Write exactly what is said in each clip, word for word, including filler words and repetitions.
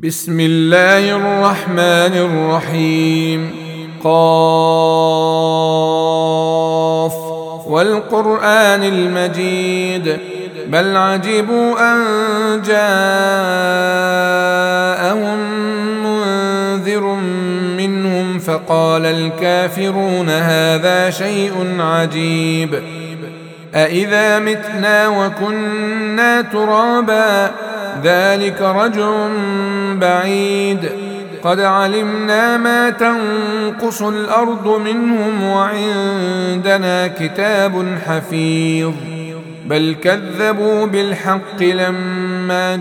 بسم الله الرحمن الرحيم. قاف والقرآن المجيد بل عجبوا أن جاءهم منذر منهم فقال الكافرون هذا شيء عجيب أإذا متنا وكنا ترابا ذلك رجع بعيد قد علمنا ما تنقص الأرض منهم وعندنا كتاب حفيظ بل كذبوا بالحق لما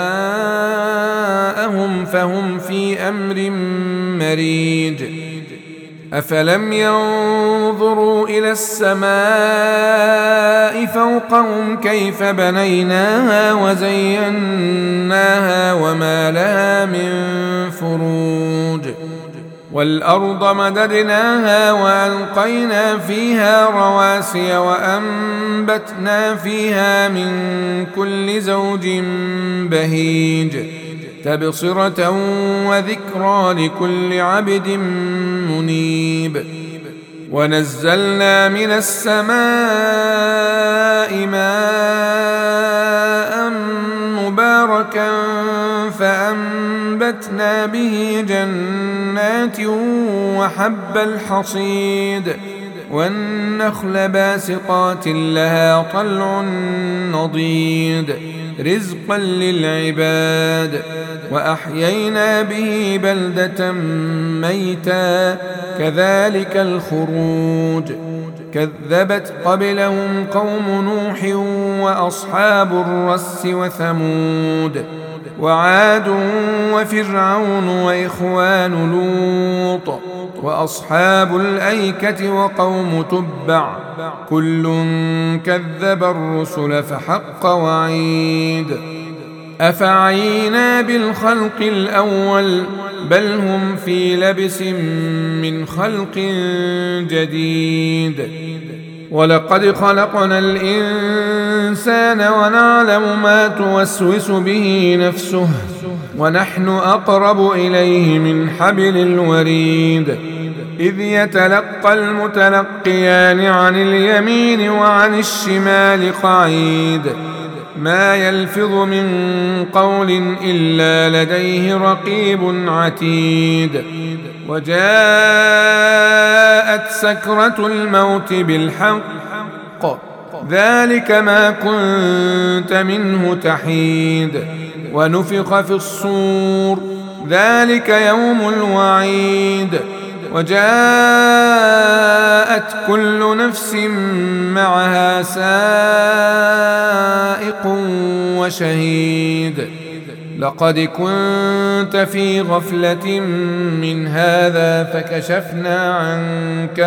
جاءهم فهم في أمر مريج أفلم ينظروا إلى السماء فوقهم كيف بنيناها وزيناها وما لها من فروج والأرض مددناها وألقينا فيها رواسي وأنبتنا فيها من كل زوج بهيج تبصرة وذكرى لكل عبد منيب ونزلنا من السماء ماء مباركا فأنبتنا به جنات وحب الحصيد والنخل باسقات لها طلع نضيد رزقا للعباد وأحيينا به بلدة ميتا كذلك الخروج كذبت قبلهم قوم نوح وأصحاب الرس وثمود وعاد وفرعون وإخوان لوط وأصحاب الأيكة وقوم تبع كل كذب الرسل فحق وعيد أفعينا بالخلق الأول بل هم في لبس من خلق جديد ولقد خلقنا الإنسان ونعلم ما توسوس به نفسه ونحن أقرب إليه من حبل الوريد إذ يتلقى المتلقيان عن اليمين وعن الشمال قعيد ما يلفظ من قول إلا لديه رقيب عتيد وجاءت سكرة الموت بالحق ذلك ما كنت منه تحيد ونفخ في الصور ذلك يوم الوعيد وجاءت كل نفس معها سائق وشهيد لقد كنت في غفلة من هذا فكشفنا عنك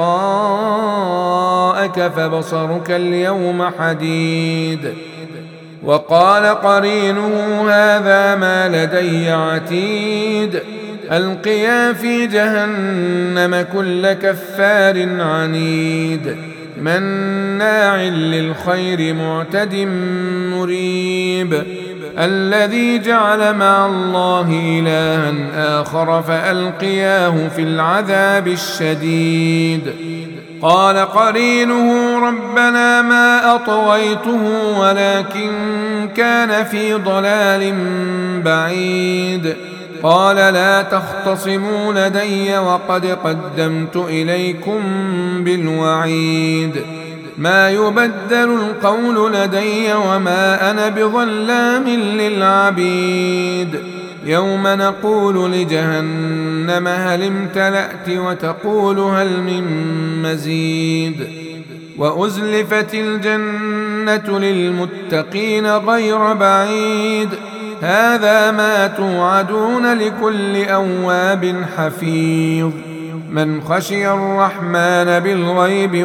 غطاءك فبصرك اليوم حديد وقال قرينه هذا ما لدي عتيد ألقيا في جهنم كل كفار عنيد مناع للخير معتد مريب الذي جعل مع الله إلها آخر فألقياه في العذاب الشديد قال قرينه ربنا ما أطغيته ولكن كان في ضلال بعيد قال لا تختصموا لدي وقد قدمت إليكم بالوعيد ما يبدل القول لدي وما أنا بظلام للعبيد يوم نقول لجهنم هل امتلأت وتقول هل من مزيد وأزلفت الجنة للمتقين غير بعيد هذا ما توعدون لكل أواب حفيظ من خشي الرحمن بالغيب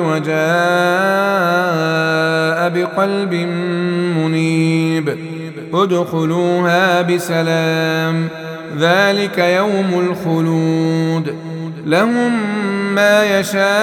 وجاء بقلب منيب ادخلوها بسلام ذلك يوم الخلود لهم ما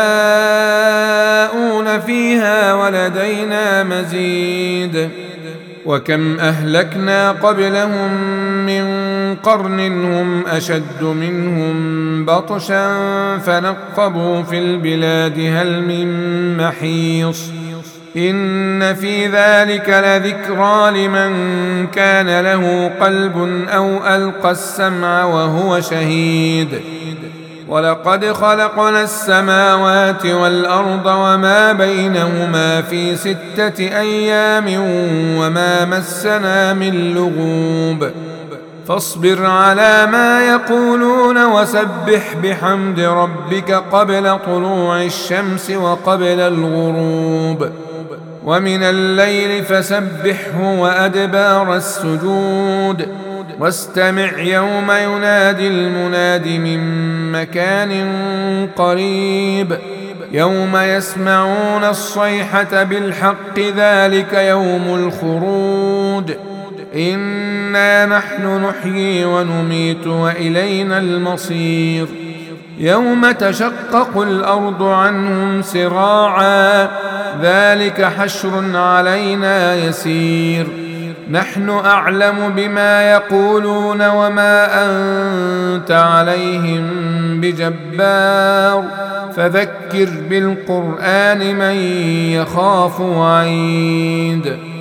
يشاءون فيها ولدينا مزيد وكم أهلكنا قبلهم من قرن هم أشد منهم بطشا فنقبوا في البلاد هل من محيص إن في ذلك لذكرى لمن كان له قلب أو ألقى السمع وهو شهيد ولقد خلقنا السماوات والأرض وما بينهما في ستة أيام وما مسنا من لغوب فاصبر على ما يقولون وسبح بحمد ربك قبل طلوع الشمس وقبل الغروب ومن الليل فسبحه وأدبار السجود واستمع يوم ينادي المناد من مكان قريب يوم يسمعون الصيحة بالحق ذلك يوم الخروج إنا نحن نحيي ونميت وإلينا المصير يوم تشقق الأرض عنهم سراعا ذلك حشر علينا يسير نحن أعلم بما يقولون وما أنت عليهم بجبار فذكر بالقرآن من يخاف وعيد